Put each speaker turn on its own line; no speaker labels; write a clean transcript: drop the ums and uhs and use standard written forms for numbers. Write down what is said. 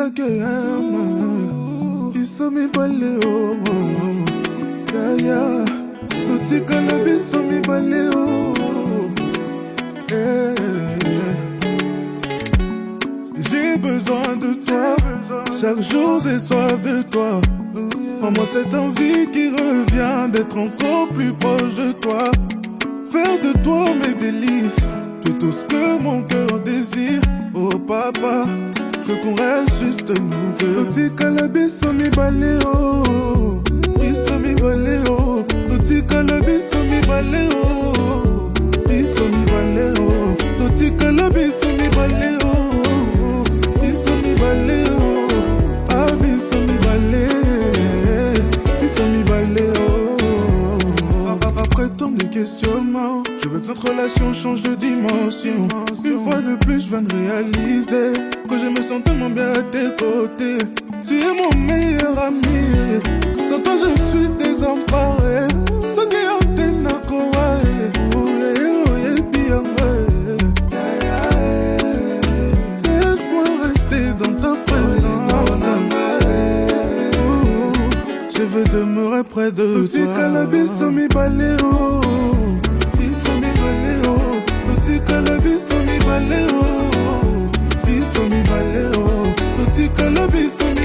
sakeyama biso mibale oh yeah yeah totikala biso mibale oh j'ai besoin de toi chaque jour j'ai soif de toi. En moi cette envie qui revient d'être encore plus proche de toi. Faire de toi mes délices, tout ce que mon cœur désire. Oh papa, je veux qu'on reste juste nous deux. Totikala biso mibale oh, biso mibale oh. Totikala biso mibale oh, biso mibale oh. Totikala biso mibale oh, biso mibale oh. Ah biso mibale, biso mibale oh. Après tant de questionnements, je veux que notre relation change de dimension. Une fois de plus, je viens de réaliser que je me sens tellement bien à tes côtés. Tu es mon meilleur ami. Sans toi, je suis désemparé. Sans guerre, t'es nakoae. Laisse-moi rester dans ta présence. Je veux demeurer près de toi. Totikala biso mibale oh, biso mibale oh. Totikala biso mibale oh, biso mibale oh. Totikala biso mibale